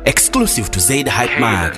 Exclusive to Zaid Hype Mag.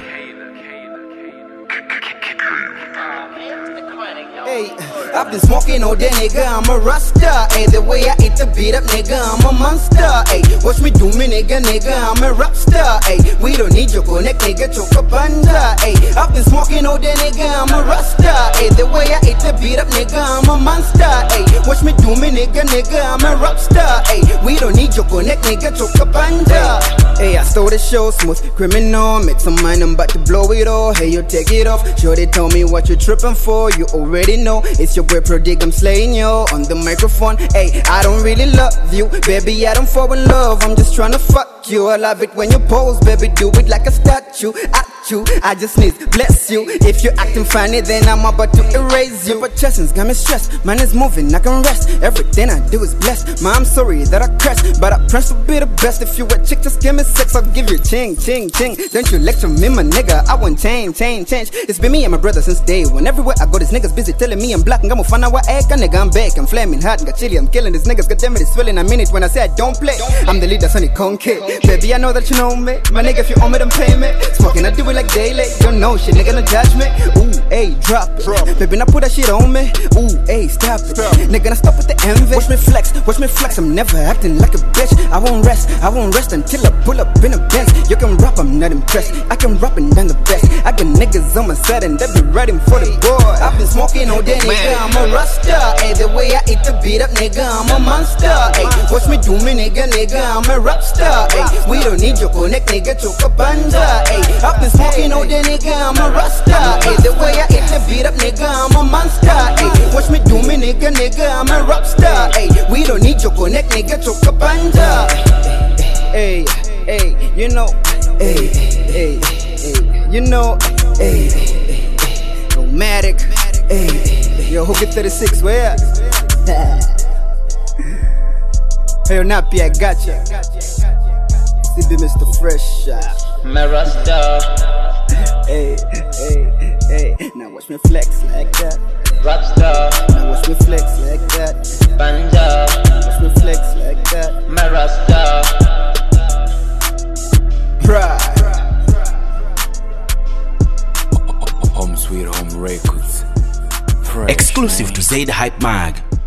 Hey, I've been smoking all day, nigga, I'm a rasta. Hey, the way I eat the beat up, nigga, I'm a monster. Hey, watch me do me, nigga, I'm a rap star. Hey, we don't need your connect, nigga, choke a panda. Hey, I've been smoking all day, nigga, I'm a rasta. Hey, the way I eat the beat up, nigga, I'm a monster. Hey, watch me do me, nigga, I'm a rap star. Hey, we don't need your connect, nigga, choke a panda. Hey, I stole the show, smooth criminal, make some money, I'm about to blow it all. Hey, you take it off, sure they tell me what you tripping for, you already know. It's your boy Prodigy, I'm slaying you on the microphone. Hey, I don't really love you, baby, I don't fall in love, I'm just trying to fuck you. I love it when you pose, baby, do it like a statue. At you, I just need bless you. If you're acting funny, then I'm about to erase you. But chestn's got me stressed, man is moving, I can rest. Everything I do is blessed, man, I'm sorry that I crashed, but I press to be the best. If you a chick, just give me sex, I'll give you ching, ching, ching. Don't you lecture me, my nigga, I want change. It's been me and my brother since day one. Everywhere I go, this niggas busy telling me I'm black. I'm a fan of what egg, nigga, I'm back, I'm flaming hot, got chilly, I'm killing these niggas, goddamn it, it's swelling. I mean it when I say I don't play. I'm the leader, Sonny Conke. Baby, I know that you know me, my nigga, if you owe me, then pay me. Smoking, I do it like daily, don't know shit, nigga, no judge me. Ooh, ayy, drop it, baby, now put that shit on me. Ooh, ayy, stop it, nigga, now stop with the envy. Watch me flex, I'm never acting like a bitch. I won't rest until I pull up in a Benz. You can rap, I'm not impressed, I can rap and I'm the best. I got niggas on my side and they be riding for the boy. I've been smoking all day, nigga, I'm a rasta. Hey, the way I eat the beat up, nigga, I'm a monster. Hey, watch me do me, nigga, I'm a rap star. Hey, we don't need your connect, nigga, choke a panda. Hey, I've been smoking all day, nigga, I'm a rasta. Hey, the way I eat the beat up, nigga, I'm a monster. Hey, watch me do me, nigga, I'm a rap star. Hey, we don't need your connect, nigga, choke a panda. Hey, you know, you know, Nomadic, yo, hook it 36, where? Hey, Nappy, I got ya. CB Mr. Fresh. My Rasta. Hey, now watch me flex like that. Rapstar. Now watch me flex like that. Banja. Watch me flex like that. My Rasta. Pride. Home Sweet Home Records. Fresh, Exclusive to Zaid Hype Mag.